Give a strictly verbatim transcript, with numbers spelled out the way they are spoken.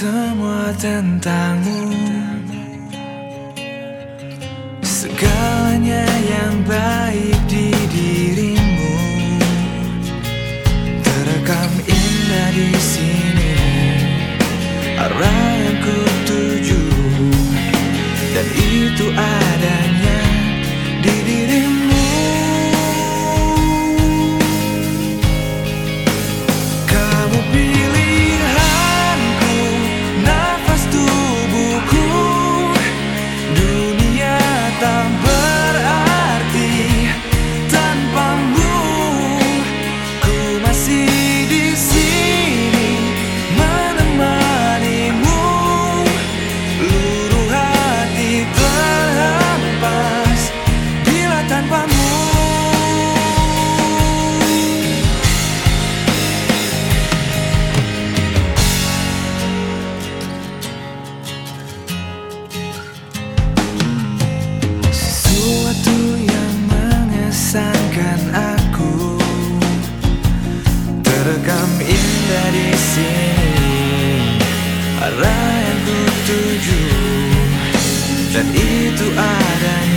semua tentangmu, segalanya yang baik di dirimu terekam indah di sini. Arah yang ku tuju, dan itu adanya di dirimu. Kamu pilihanku, nafas tubuhku. Dunia tak berarti tanpamu. Ku masih di sini menemanimu. Luruh hati terhempas bila tanpamu. Sesuatu yang mengesankan aku terekam indah di sini. Arah yang ku tuju, dan itu adanya